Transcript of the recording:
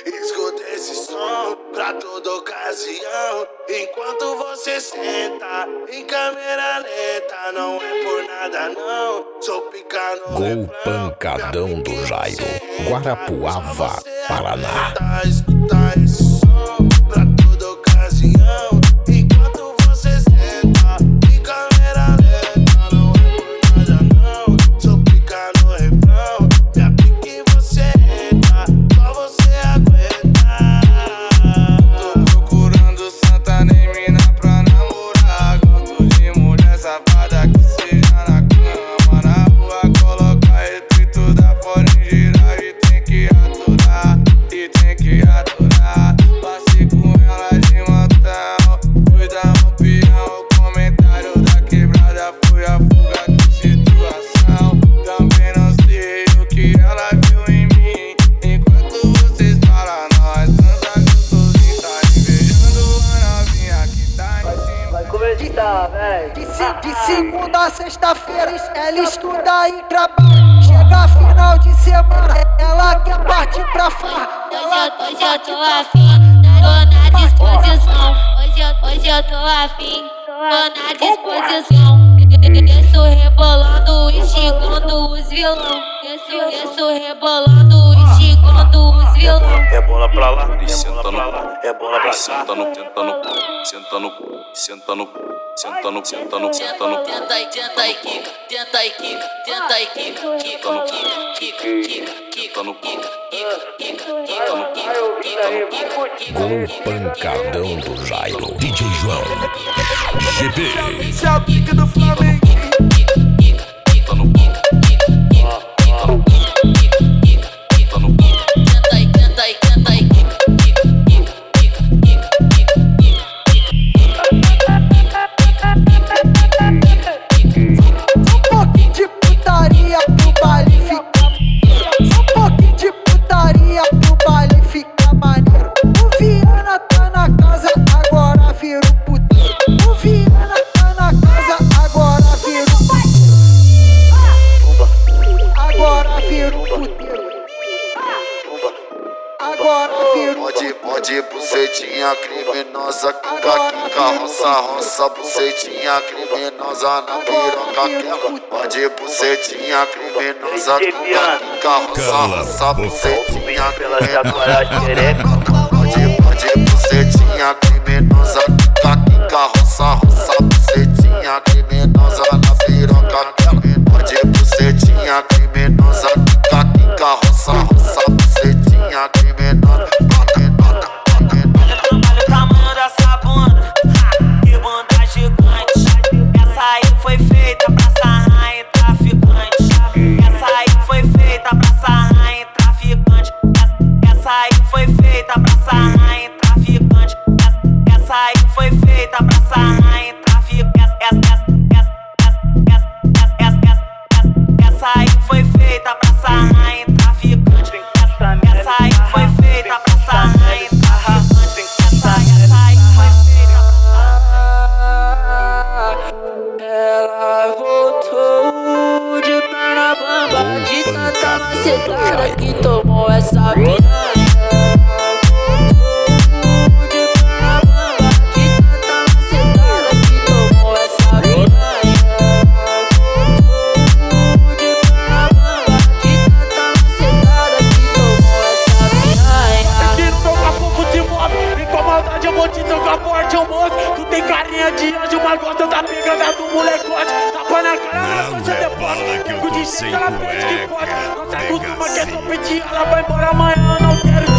Escuta esse som pra toda ocasião. Enquanto você senta em câmera lenta, não é por nada não. Sou picano. Gol pancadão do Jairo, Guarapuava, Paraná. Escuta esse som pra toda ocasião. Enquanto você senta em câmera lenta, não é por nada não. Sou picano refrão, minha pique em você entra, só você aguenta. Tô procurando santa nem mina pra namorar. Gosto de mulher safada que seja na cama, na rua, coloca retrito da fora em girar e tem que aturar, e tem que aturar. Passei com ela de montão, fui dar um peão. O comentário da quebrada foi a fuga, que situação. Também não sei o que ela viu em mim. Enquanto vocês falam, nós transa gostosinho, tá invejando a novinha que tá em cima. Vai começar, véi. De segunda a sexta-feira ela estuda e trabalha. Chega final de semana, ela quer partir pra farra. Hoje eu tô afim, tô na disposição. Hoje eu tô afim, tô na disposição. Desço rebolando, instigando os vilão. Desço rebolando, instigando os vilão. É bola pra lá, senta no pau. É bola pra cá, senta no pau. Senta no pau, senta no pau. Senta no pau. Tenta e quica, tenta e quica, tenta e quica, quica no quica no quica, quica no quica. Gol pancadão do Jairo, DJ João, GP. Esse é o pique do Flamengo. Pode bucetinha criminosa, quica, roça, bucetinha criminosa na piroca. Pode bucetinha criminosa, quica, roça, bucetinha criminosa. Pode bucetinha criminosa, quica, roça, bucetinha criminosa na piroca. Pode bucetinha criminosa, quica, roça, bucetinha criminosa. Ela voltou de perna bamba, de tanta macetada que tomou essa piranha. Voltou de perna bamba, de tanta macetada que tomou essa piranha. Voltou de perna bamba, de tanta macetada que tomou essa piranha. Aqui no meu capô de moto, vem com maldade, eu vou te jogar forte, eu mostro. Tu tem carinha de anjo, mas gosta da pegada do molecote. Tapa na cara, Não é bala que eu tô sem cueca. Não se acostuma que é só pedir, ela vai embora amanhã, não quero